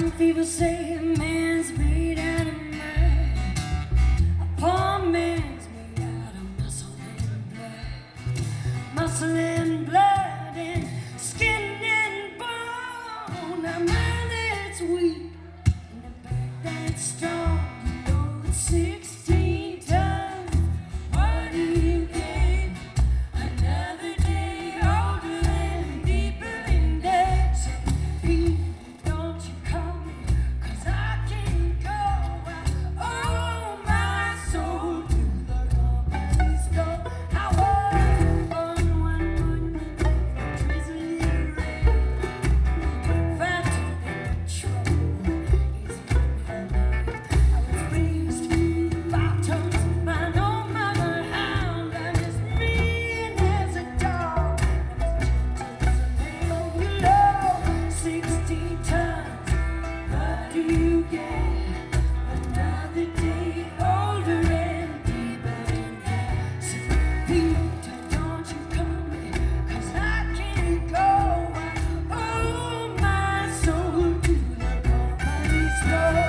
People say a man's made out of mud, a poor man's made out of muscle and blood, muscle and blood and skin and bone. A man that's weak and a back that's strong, you know it's 16 tons. What do you get? Another day older and deeper in debt. So Pete, don't you call me, 'cause I can't go. I owe my soul to the company store. I was born one morning in a drizzly rain. Fat to the trouble is my name. I was raised by tones by no mother hound. I'm as mean as a dog. I'm as gentle as a lamb. 16 tons. What do you get? Another day older and deeper in debt. So Peter, don't you come me, 'cause I can't go. I owe my soul to the company store.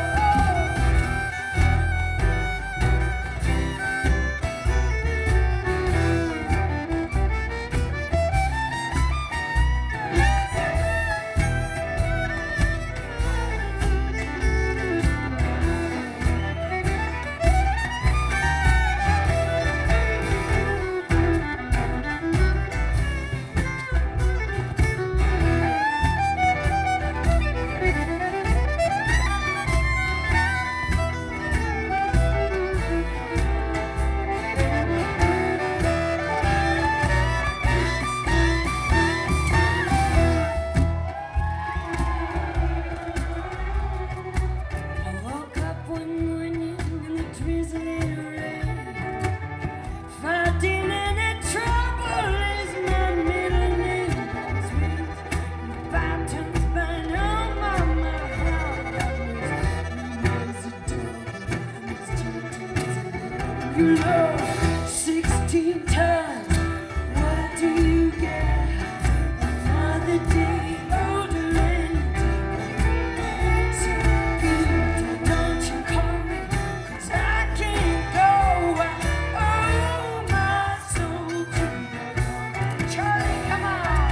I woke up one morning in the drizzly rain. Fighting any trouble is my middle name. I was raised by tons by no mama hound. I was as a dog, I'm as gentle as a lamb. You know, 16 tons. What do you get? Another day older and deeper. So Peter, don't you call me, 'cause I can't go. I owe my soul to the Charlie, come on.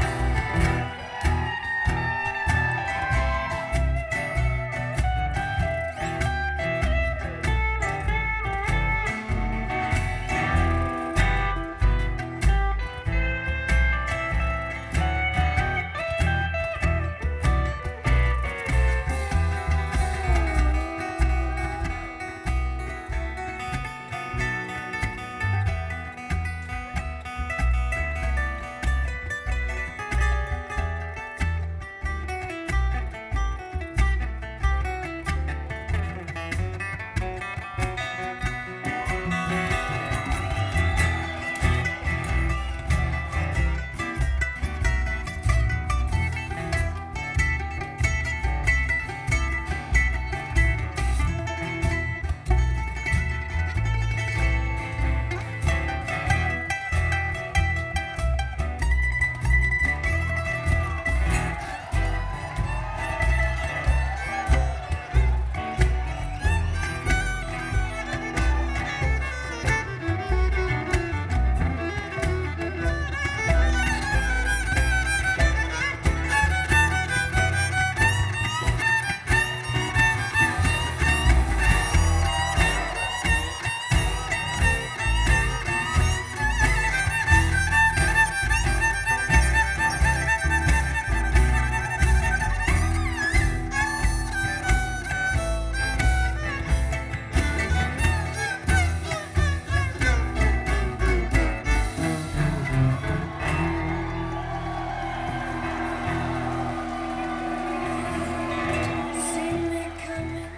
Seen me coming,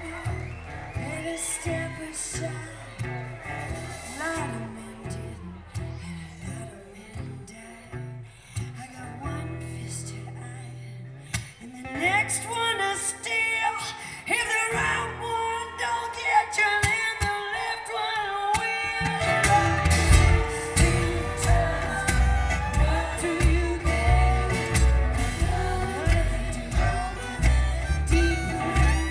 let us step aside. A lot of men didn't, and a lot of men died. I got one fist to iron, and the next one to steal. If the right one don't get you, then the left one will. 16 tons. What do you get? Another day older and deeper in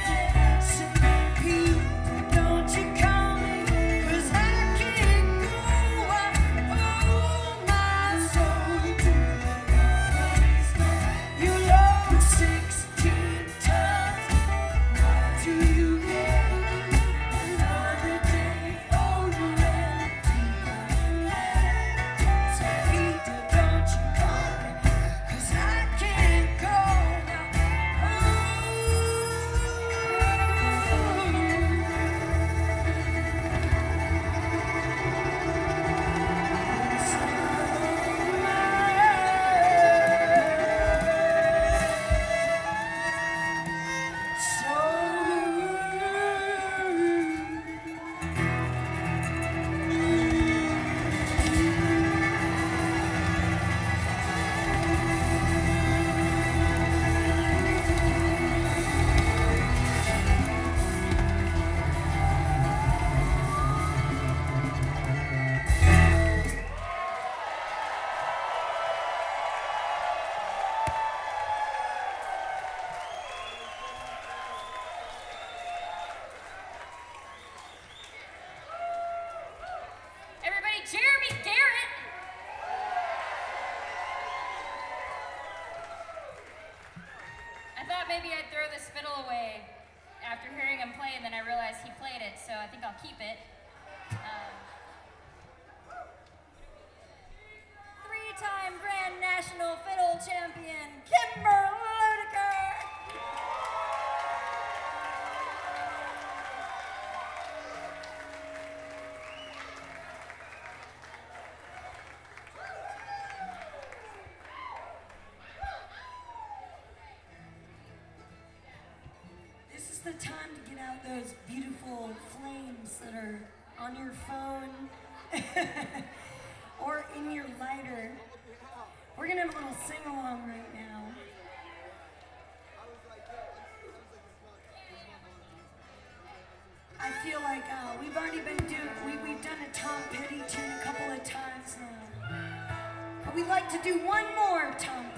maybe I'd throw this fiddle away after hearing him play, and then I realized he played it, so I think I'll keep it. Three-time Grand National Fiddle Champion, Kimber Ludeker! This is the time to get out those beautiful flames that are on your phone or in your lighter. We're gonna have a little sing-along right now. I feel like we've already been we've done a Tom Petty tune a couple of times now. But we'd like to do one more Tom